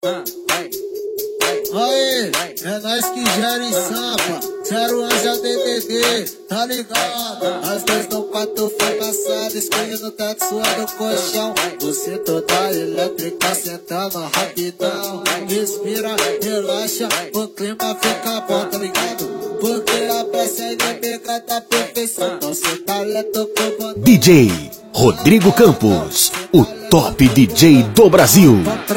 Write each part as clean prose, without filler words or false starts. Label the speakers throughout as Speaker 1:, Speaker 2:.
Speaker 1: Aê, é nós que gera em Sampa, 0 Anja DDD, tá ligado? As dois no quarto fracassado, escolhe no teto suando o colchão. Você toda elétrica, sentando rapidão. Respira, relaxa, o clima fica bom, tá ligado? Porque a peça é inimiga da perfeição. Então cê talento como
Speaker 2: DJ Rodrigo Campos, o top DJ do Brasil.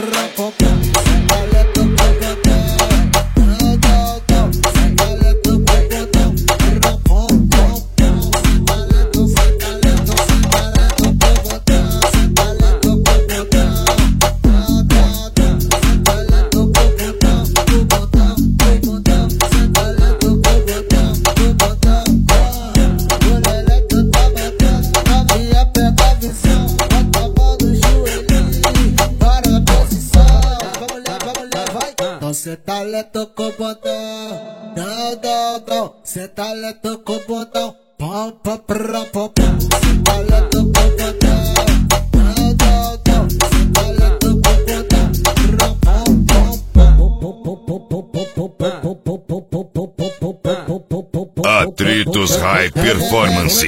Speaker 1: Cê talento com botão, não, cê talento com botão, pom, pom, pom, pom, pom. Cê talento com botão, não, cê talento com botão, pom, pom, pom.
Speaker 3: Atritos High Performance.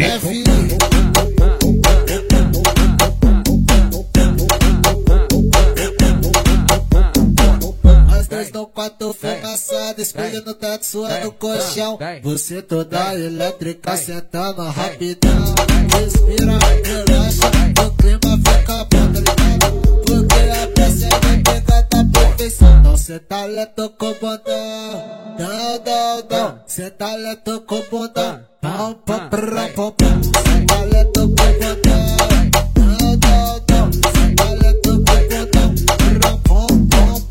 Speaker 1: No quarto fracassado, espelho no teto, suando o colchão. Você toda elétrica, sentando rapidão. Respira, relaxa, o clima fica bom, tá ligado? Porque a peça é inimiga da perfeição. Então cê talento com botão, não, cê talento com botão, pom, pom, pom, pom, pom. Cê talento com botão, não, cê talento com botão, pom, pom, pom.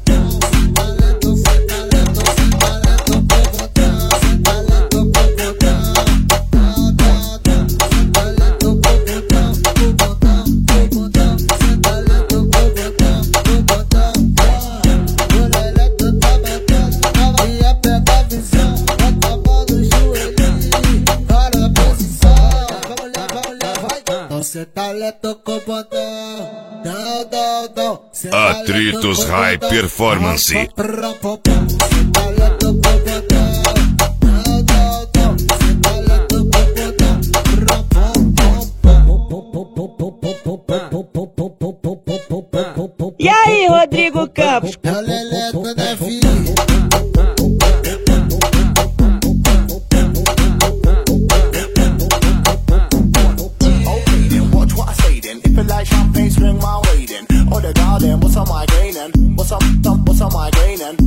Speaker 1: Cê talento com botão, não, cê
Speaker 3: Atritos High Performance.
Speaker 1: Cê talento com botão, não, cê talento com botão.
Speaker 4: E aí, Rodrigo Campos?
Speaker 1: Leleto, né, filho?
Speaker 5: Like champagne, swing my weight in. Oh, the garden, what's on my gain and what's on my gain and